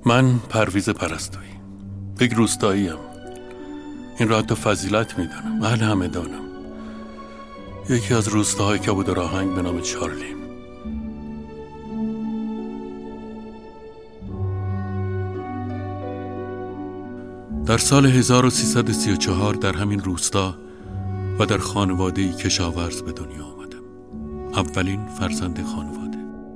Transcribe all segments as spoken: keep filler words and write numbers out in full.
من پرویز پرستویی، یک روستاییم. این را حتی فضیلت میدانم، اهل همه دانم. یکی از روستاهای کبود و راهنگ به نام چارلی. در سال هزار و سیصد و سی و چهار در همین روستا و در خانواده‌ای کشاورز به دنیا آمدم. اولین فرزند خانواده.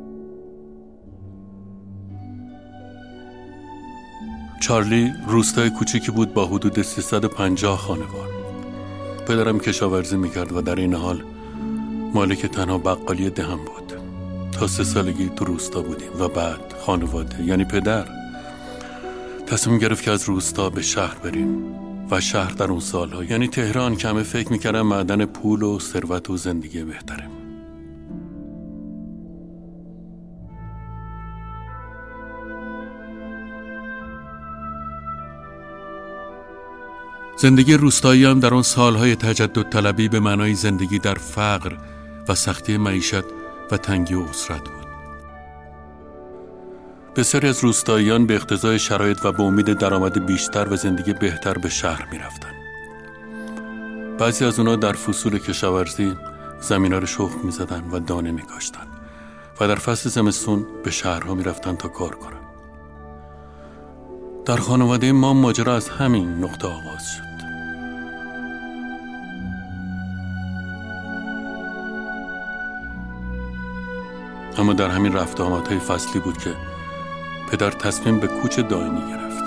چارلی روستای کوچکی بود با حدود سیصد و پنجاه خانوار. پدرم کشاورزی میکرد و در این حال مالک تنها بقالی دهم بود. تا سه سالگی تو روستا بودیم و بعد خانواده یعنی پدر تصمیم گرفت که از روستا به شهر بریم و شهر در اون سالها یعنی تهران که همه فکر میکردن معدن پول و ثروت و زندگی بهتره. زندگی روستایی هم در اون سالهای تجدد طلبی به معنای زندگی در فقر و سختی معیشت و تنگی و اسرت بود. بسیاری از روستاییان به اقتضای شرایط و به امید درآمد بیشتر و زندگی بهتر به شهر می رفتن. بعضی از اونا در فصول کشاورزی زمینا رو شخم می زدن و دانه می کاشتن و در فصل زمستون به شهرها می رفتن تا کار کنن. در خانواده ما ماجرا از همین نقطه آغاز شد. اما در همین رفت و آمدهای فصلی بود که پدر تصمیم به کوچ دائمی گرفت.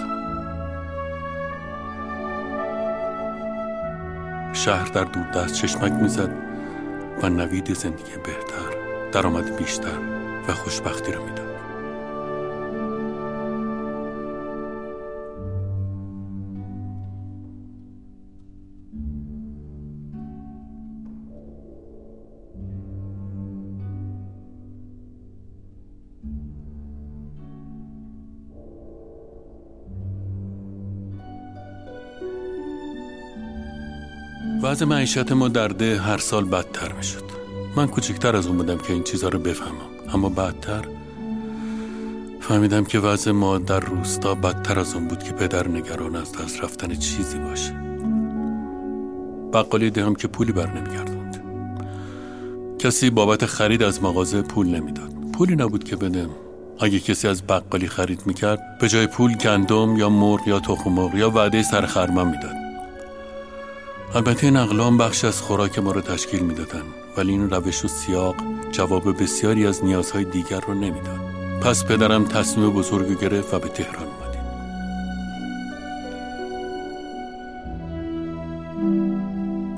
شهر در دوردست چشمک میزد و نوید زندگی بهتر، درآمد بیشتر و خوشبختی رو میداد. وضع معیشت ما در ده هر سال بدتر می شد. من کوچکتر از اون بودم که این چیزها رو بفهمم، اما بعدتر فهمیدم که وضع ما در روستا بدتر از اون بود که پدر نگران از دست رفتن چیزی باشه. بقالی دهم که پولی بر نمیگردوند. کسی بابت خرید از مغازه پول نمیداد. پولی نبود که بدم. اگه کسی از بقالی خرید میکرد به جای پول گندم یا مرغ یا تخم مرغ یا وعده سر خرمن میداد. البته این اقلام بخش از خوراک ما رو تشکیل میدادن، ولی این روش و سیاق جواب بسیاری از نیازهای دیگر رو نمیداد. پس پدرم تصمیم بزرگی گرفت و به تهران